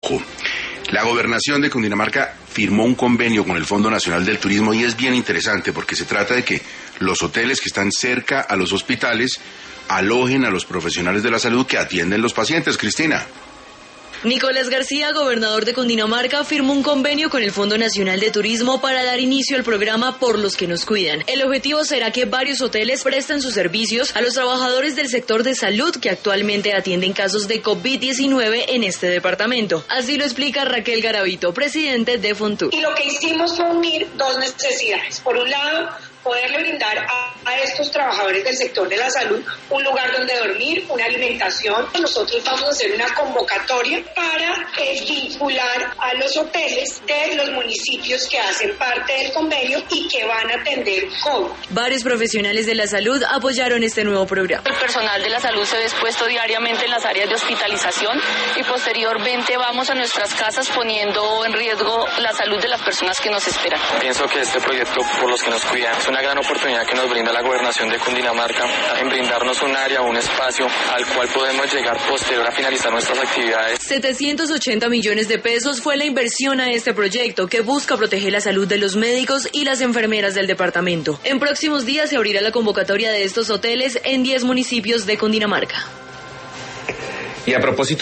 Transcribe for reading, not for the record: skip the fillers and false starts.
poco. La gobernación de Cundinamarca firmó un convenio con el Fondo Nacional del Turismo y es bien interesante porque se trata de que los hoteles que están cerca a los hospitales alojen a los profesionales de la salud que atienden los pacientes. Cristina. Nicolás García, gobernador de Cundinamarca, firmó un convenio con el Fondo Nacional de Turismo para dar inicio al programa Por los que nos cuidan. El objetivo será que varios hoteles presten sus servicios a los trabajadores del sector de salud que actualmente atienden casos de COVID-19 en este departamento. Así lo explica Raquel Garavito, presidente de Fontur. Y lo que hicimos fue unir dos necesidades. Por un lado, poderle brindar a estos trabajadores del sector de la salud un lugar donde dormir, una alimentación. Nosotros vamos a hacer una convocatoria para vincular a los hoteles de los municipios que hacen parte del convenio y que van a atender COVID. Varios profesionales de la salud apoyaron este nuevo programa. El personal de la salud se ve expuesto diariamente en las áreas de hospitalización y posteriormente vamos a nuestras casas poniendo en riesgo la salud de las personas que nos esperan. Pienso que este proyecto Por los que nos cuidan es una gran oportunidad que nos brinda la gobernación de Cundinamarca en brindarnos un área, un espacio al cual podemos llegar posterior a finalizar nuestras actividades. 780 millones de pesos fue la inversión a este proyecto que busca proteger la salud de los médicos y las enfermeras del departamento. En próximos días se abrirá la convocatoria de estos hoteles en 10 municipios de Cundinamarca. Y a propósito